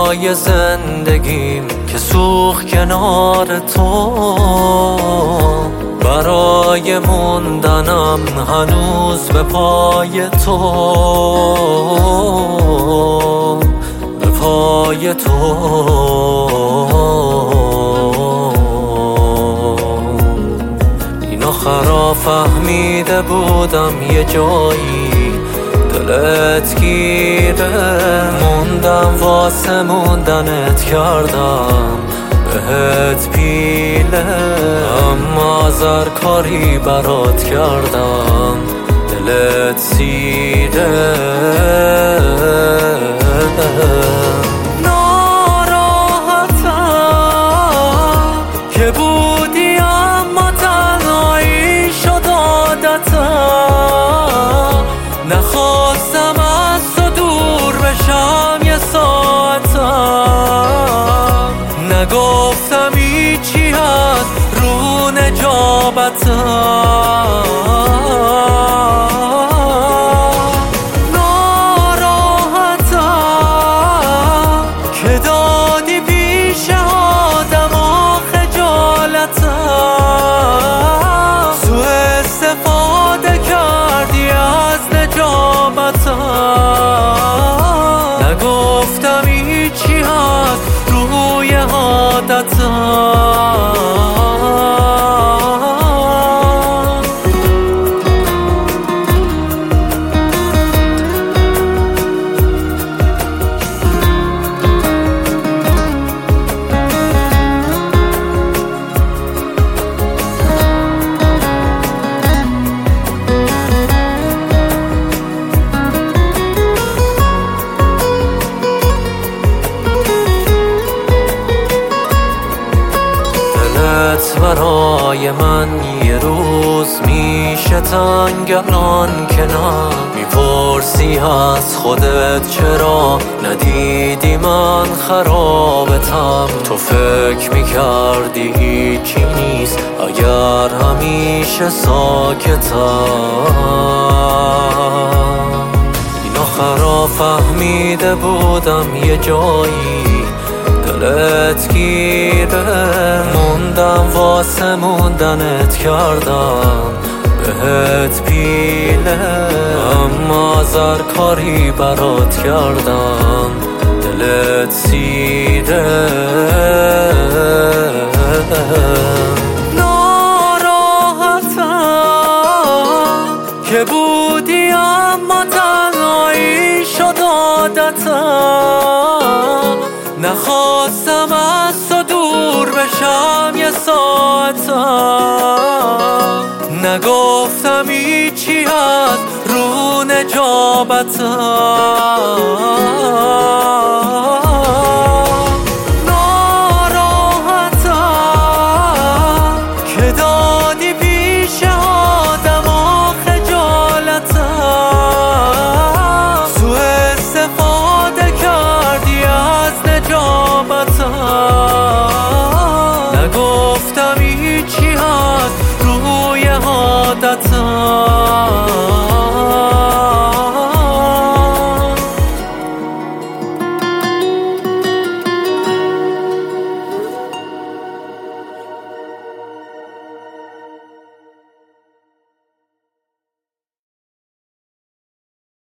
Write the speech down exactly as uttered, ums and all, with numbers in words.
برای زندگیم که سوخت کنار تو، برای موندنم هنوز به پای تو، به پای تو. اینو خرا فهمیده بودم یه جایی دلت گیره، موندم واسه موندنت کردم بهت پیله، اما زرکاری برات کردم دلت سیره. ناراحتم که بودی اما تنهایی شد عادتم، نخواستم از تو دور بشم یه ساعتم، نگفتم هیچی هست رو نجابتم. ناراحتم که دادی پیش آدم و خجالتم، سوء استفاده کردی از نجابتم، نگفتم هیچی هست روی عادتم. برای من یه روز میشه تنگ، الان که نه میپرسی از خودت چرا ندیدی من خرابتم. تو فکر میکردی هیچی نیست اگر همیشه ساکتم. اینو خرا فهمیده بودم یه جایی دلت گیره، موندم واسه موندنت کردم بهت پیله، اما زرکاری برات کردم دلت سیره. ناراحتم که بودی اما تنهایی شد عادتم، نخواستم از تو دور بشم یه ساعتم، نگفتم هیچی هست رو نجابتم.